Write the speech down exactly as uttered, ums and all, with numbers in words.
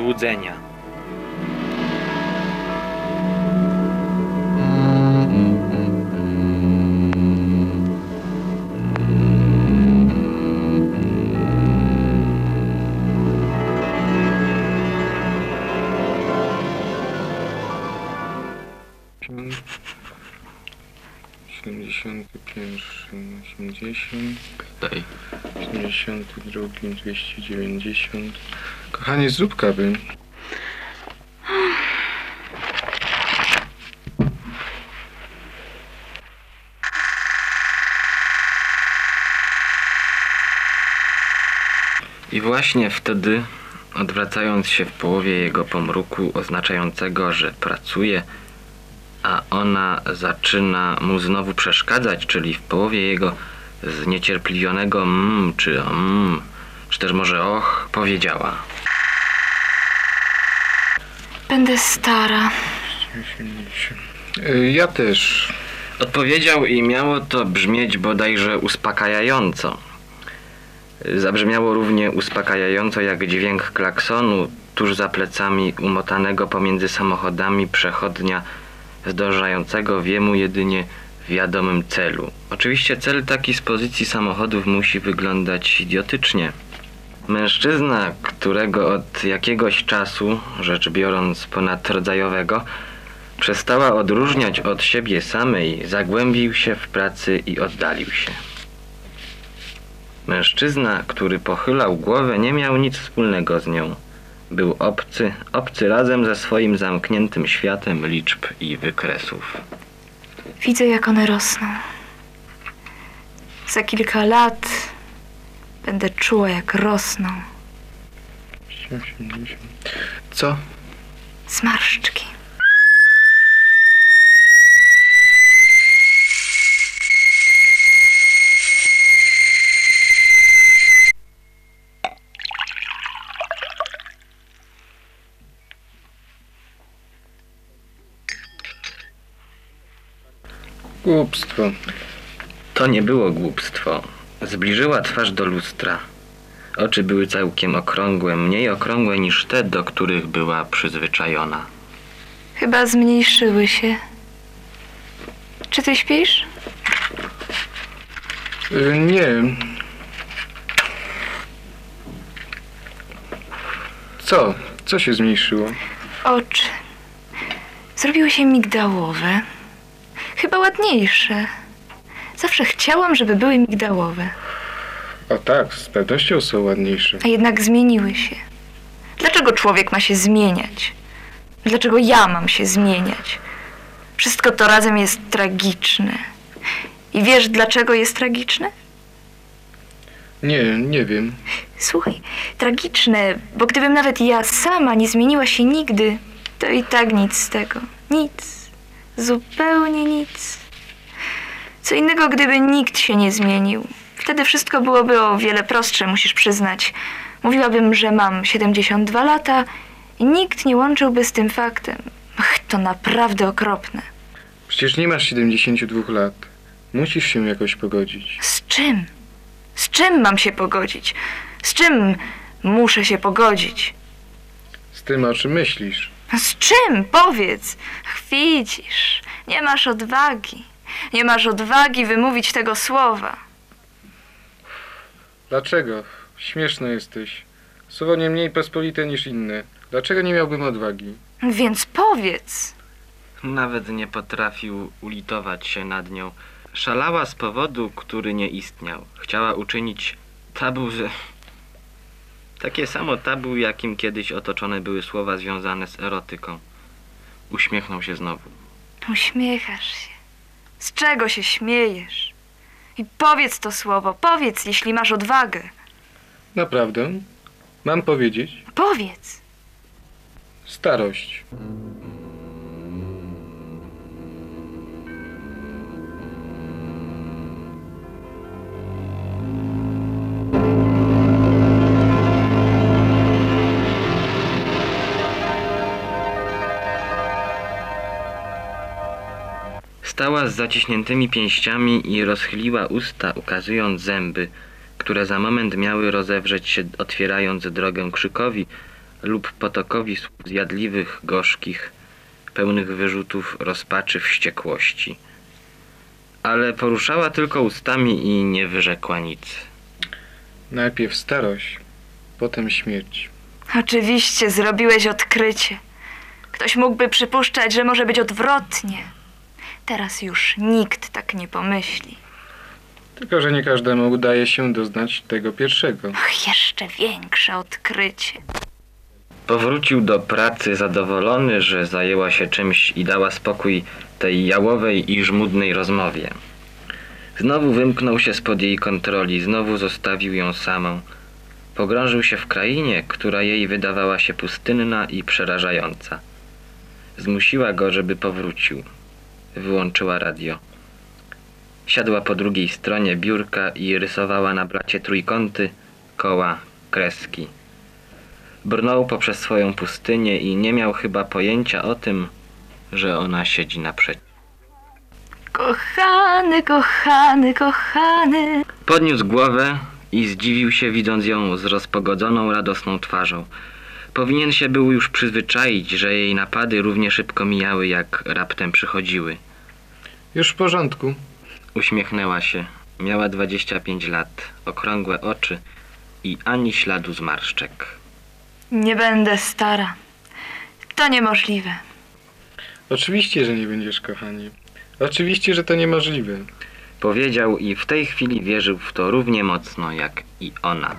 złudzenia. siedemdziesiąty pierwszy, osiemdziesiąt. Daj. siedemdziesiąty drugi, dwieście dziewięćdziesiąt. Kochanie, zrób kawy. I właśnie wtedy, odwracając się w połowie jego pomruku oznaczającego, że pracuje, a ona zaczyna mu znowu przeszkadzać, czyli w połowie jego zniecierpliwionego mmm, czy mmm, czy też może och, powiedziała: Będę stara. osiemdziesiąt. Y, Ja też. Odpowiedział i miało to brzmieć bodajże uspokajająco. Zabrzmiało równie uspokajająco jak dźwięk klaksonu tuż za plecami umotanego pomiędzy samochodami przechodnia zdążającego w jemu jedynie wiadomym celu. Oczywiście cel taki z pozycji samochodów musi wyglądać idiotycznie. Mężczyzna, którego od jakiegoś czasu, rzecz biorąc ponadrodzajowego, przestała odróżniać od siebie samej, zagłębił się w pracy i oddalił się. Mężczyzna, który pochylał głowę, nie miał nic wspólnego z nią. Był obcy, obcy razem ze swoim zamkniętym światem liczb i wykresów. Widzę, jak one rosną. Za kilka lat będę czuła, jak rosną osiemdziesiąt. Co? zmarszczki. Głupstwo. To nie było głupstwo. Zbliżyła twarz do lustra. Oczy były całkiem okrągłe, mniej okrągłe niż te, do których była przyzwyczajona. Chyba zmniejszyły się. Czy ty śpisz? Y, Nie. Co? Co się zmniejszyło? Oczy. Zrobiły się migdałowe. Chyba ładniejsze. Zawsze chciałam, żeby były migdałowe. O tak, z pewnością są ładniejsze. A jednak zmieniły się. Dlaczego człowiek ma się zmieniać? Dlaczego ja mam się zmieniać? Wszystko to razem jest tragiczne. I wiesz, dlaczego jest tragiczne? Nie, nie wiem. Słuchaj, tragiczne, bo gdybym nawet ja sama nie zmieniła się nigdy, to i tak nic z tego. Nic. Zupełnie nic. Co innego, gdyby nikt się nie zmienił. Wtedy wszystko byłoby o wiele prostsze, musisz przyznać. Mówiłabym, że mam siedemdziesiąt dwa lata i nikt nie łączyłby z tym faktem. Ach, to naprawdę okropne. Przecież nie masz siedemdziesięciu dwóch lat. Musisz się jakoś pogodzić. Z czym? Z czym mam się pogodzić? Z czym muszę się pogodzić? Z tym, o czym myślisz. Z czym? Powiedz. Ach, widzisz, nie masz odwagi. Nie masz odwagi wymówić tego słowa. Dlaczego? Śmieszny jesteś. Słowo nie mniej pospolite niż inne. Dlaczego nie miałbym odwagi? Więc powiedz. Nawet nie potrafił ulitować się nad nią. Szalała z powodu, który nie istniał. Chciała uczynić tabu, że... takie samo tabu, jakim kiedyś otoczone były słowa związane z erotyką. Uśmiechnął się znowu. Uśmiechasz się. Z czego się śmiejesz? I powiedz to słowo, powiedz, jeśli masz odwagę. Naprawdę? Mam powiedzieć? Powiedz. Starość. Stała z zaciśniętymi pięściami i rozchyliła usta, ukazując zęby, które za moment miały rozewrzeć się, otwierając drogę krzykowi, lub potokowi słów zjadliwych, gorzkich, pełnych wyrzutów rozpaczy, wściekłości. Ale poruszała tylko ustami i nie wyrzekła nic. Najpierw starość, potem śmierć. Oczywiście zrobiłeś odkrycie. Ktoś mógłby przypuszczać, że może być odwrotnie. Teraz już nikt tak nie pomyśli. Tylko że nie każdemu udaje się doznać tego pierwszego. Ach, jeszcze większe odkrycie. Powrócił do pracy zadowolony, że zajęła się czymś i dała spokój tej jałowej i żmudnej rozmowie. Znowu wymknął się spod jej kontroli, znowu zostawił ją samą. Pogrążył się w krainie, która jej wydawała się pustynna i przerażająca. Zmusiła go, żeby powrócił. Wyłączyła radio. Siadła po drugiej stronie biurka i rysowała na blacie trójkąty, koła, kreski. Brnął poprzez swoją pustynię i nie miał chyba pojęcia o tym, że ona siedzi naprzeciw. Kochany, kochany, kochany. Podniósł głowę i zdziwił się, widząc ją z rozpogodzoną, radosną twarzą. Powinien się był już przyzwyczaić, że jej napady równie szybko mijały, jak raptem przychodziły. Już w porządku. Uśmiechnęła się. Miała dwadzieścia pięć lat, okrągłe oczy i ani śladu zmarszczek. Nie będę stara. To niemożliwe. Oczywiście, że nie będziesz, kochani. Oczywiście, że to niemożliwe. Powiedział i w tej chwili wierzył w to równie mocno, jak i ona.